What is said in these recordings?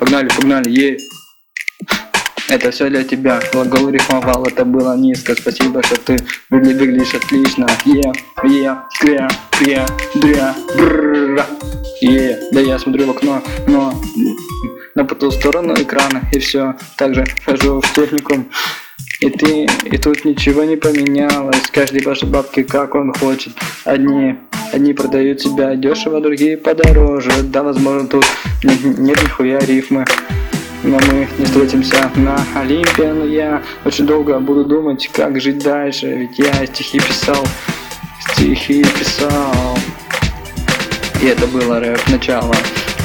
погнали, погнали, Это все для тебя, глагол рифмовал, это было низко. Спасибо, что ты выглядишь отлично. Да я смотрю в окно, но на по ту сторону экрана, и все, также хожу в техникум. И тут ничего не поменялось. Каждый ваши бабки, как он хочет. Одни продают себя дешево, другие подороже. Да, возможно, тут нет нихуя рифмы, но мы не встретимся на Олимпе. Но я очень долго буду думать, как жить дальше. Ведь я стихи писал. И это было рэп начало,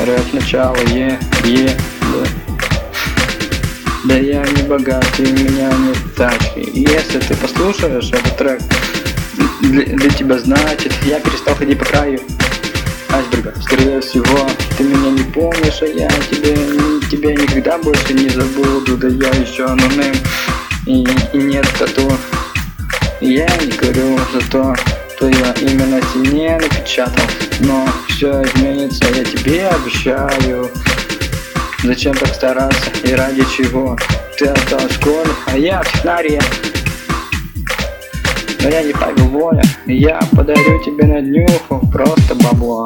Да я не богат, и у меня нет тачки. И если ты послушаешь этот трек, для тебя значит, я перестал ходить по краю айсберга. Скорее всего, ты меня не помнишь, а я тебя никогда больше не забуду. Да я еще нонейм, и нет тату. Я не курю, зато твое имя на стене напечатал. Но все изменится, я тебе обещаю. Зачем так стараться и ради чего? Ты осталась в школе, а я в технаре. Но я не Павел Воля, я подарю тебе на днюху просто бабло.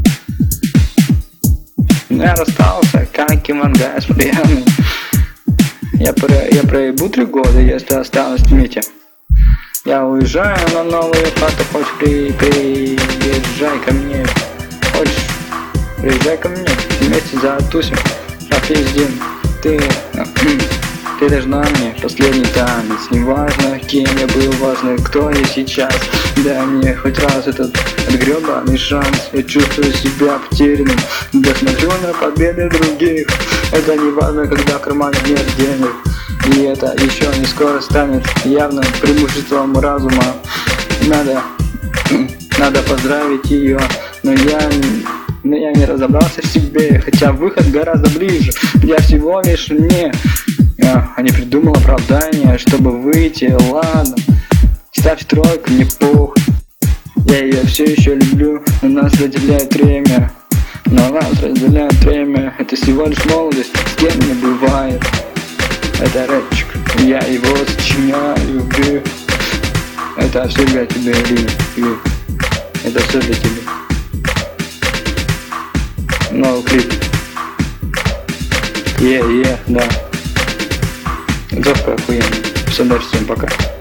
Но я расстался, как Ивангай с пьяным. Я проебу 3 года, если осталось в Мите. Я уезжаю на новую хату, хочешь приезжай ко мне. Хочешь, приезжай ко мне, вместе затусим, попиздим. Ты должна мне последний танец. Не важно, кем я был, важно, кто я сейчас. Дай мне хоть раз этот гребаный шанс. Я чувствую себя потерянным, да смотрю на победы других. Это не важно, когда в кармане нет денег. И это еще не скоро станет явным преимуществом разума. Надо поздравить ее, но я не разобрался в себе. Хотя выход гораздо ближе. Я всего лишь не придумал оправдания, чтобы выйти. Ладно, ставь 3, мне похуй. Я ее все еще люблю, но нас разделяет время. Это всего лишь молодость, с кем не бывает. Это рэпчик, я его сочиняю. Это все для тебя, это все для тебя. Новый клип. Да. Завтра охуенно. Все, дальше, всем пока.